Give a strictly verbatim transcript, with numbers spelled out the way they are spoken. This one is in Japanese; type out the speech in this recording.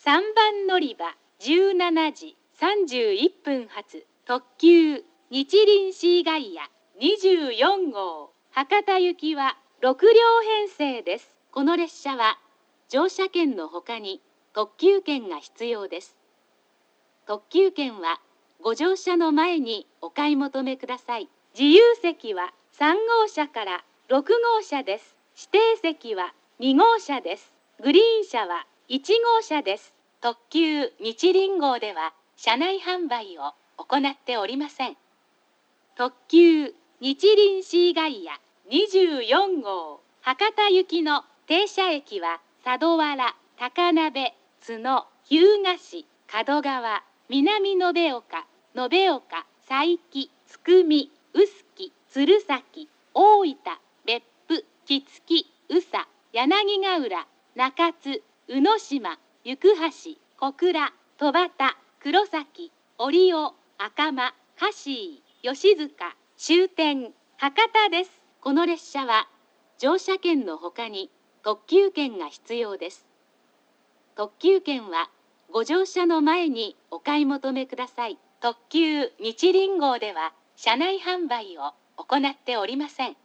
さんばん乗り場じゅうしちじさんじゅういっぷん発特急日輪シーガイアにじゅうよんごう博多行きはろくりょう編成です。この列車は乗車券のほかに特急券が必要です。特急券はご乗車の前にお買い求めください。自由席はさんごうしゃからろくごうしゃです。指定席はにごうしゃです。グリーン車はいちごうしゃです。特急日輪号では車内販売を行っておりません。特急日輪シーガイアにじゅうよんごう博多行きの停車駅は佐渡原、高鍋、津野、日向市、門川、南延岡、延岡、佐伯、津久見、臼杵、鶴崎、大分、別府、杵築、宇佐、柳ヶ浦、中津、宇野島、行橋、小倉、戸畑、黒崎、折尾、赤間、香椎、吉塚、終点、博多です。この列車は乗車券のほかに特急券が必要です。特急券はご乗車の前にお買い求めください。特急日輪号では車内販売を行っておりません。